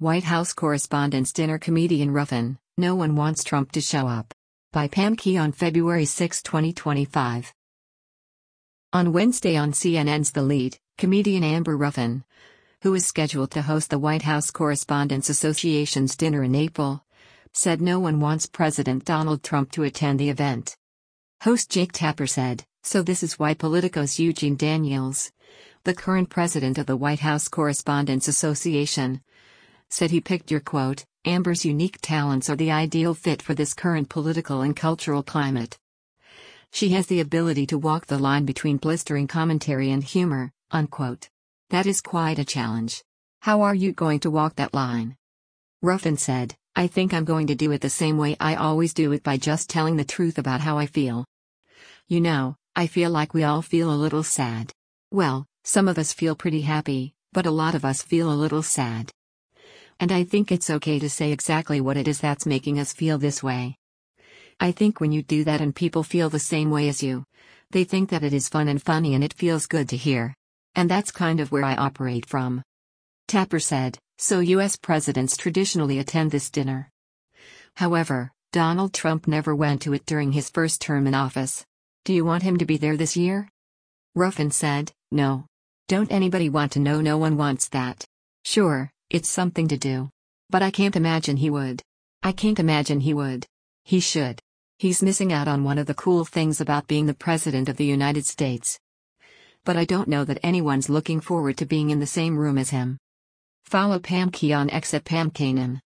White House Correspondents' Dinner. Comedian Ruffin, "No one wants Trump to show up." By Pam Key on February 6, 2025. On Wednesday on CNN's The Lead, comedian Amber Ruffin, who is scheduled to host the White House Correspondents Association's dinner in April, said no one wants President Donald Trump to attend the event. Host Jake Tapper said, "So this is why Politico's Eugene Daniels, the current president of the White House Correspondents Association, said he picked your quote, Amber's unique talents are the ideal fit for this current political and cultural climate. She has the ability to walk the line between blistering commentary and humor," unquote. "That is quite a challenge. How are you going to walk that line?" Ruffin said, "I think I'm going to do it the same way I always do it, by just telling the truth about how I feel. You know, I feel like we all feel a little sad. Well, some of us feel pretty happy, but a lot of us feel a little sad. And I think it's okay to say exactly what it is that's making us feel this way. I think when you do that and people feel the same way as you, they think that it is fun and funny and it feels good to hear. And that's kind of where I operate from." Tapper said, "So U.S. presidents traditionally attend this dinner. However, Donald Trump never went to it during his first term in office. Do you want him to be there this year?" Ruffin said, "No. Don't anybody want to know? No one wants that. Sure, it's something to do. But I can't imagine he would. I can't imagine he would. He should. He's missing out on one of the cool things about being the President of the United States. But I don't know that anyone's looking forward to being in the same room as him." Follow Pam Key on X at Pam Kanan.